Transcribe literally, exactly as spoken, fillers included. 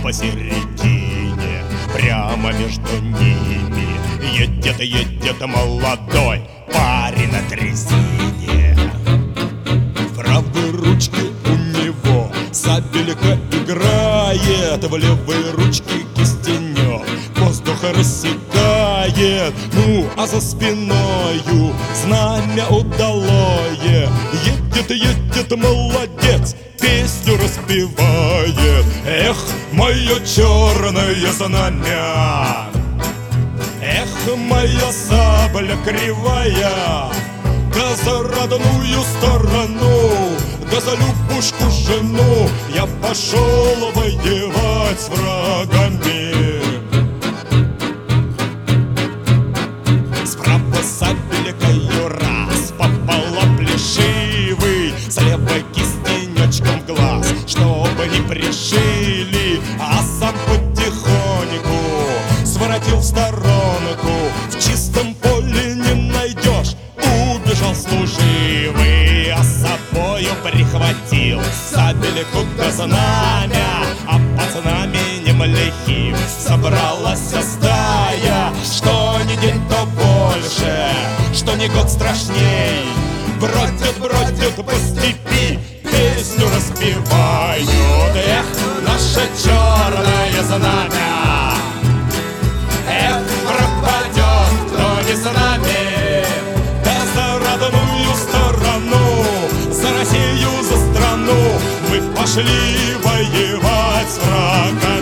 посередине, прямо между ними едет, едет молодой парень на дрезине. В правой ручке у него сабелька играет, в левой ручке кистенек воздух рассекает. Ну, а за спиною знамя удалое, едет, едет молодец, песню распевает. Эх, мое черное знамя, эх, моя сабля кривая, да за родную сторону, да за любушку жену я пошел воевать с врагами. Справа сабелькою раз попала плешивый, слева кистенечком в глаз, чтобы не пришили, а сам потихоньку своротил в сторонку. В чистом поле не найдешь, убежал служивый, а с собою прихватил сабельку да знамя, а под знаменем лихим собралась стая. Что ни день, то больше, что ни год страшней, бродят, бродят по степи, песню распевают. Эх, наше черное знамя, эх, пропадет, кто не с нами, да за родную сторону, за Россию, за страну мы пошли воевать с врагами.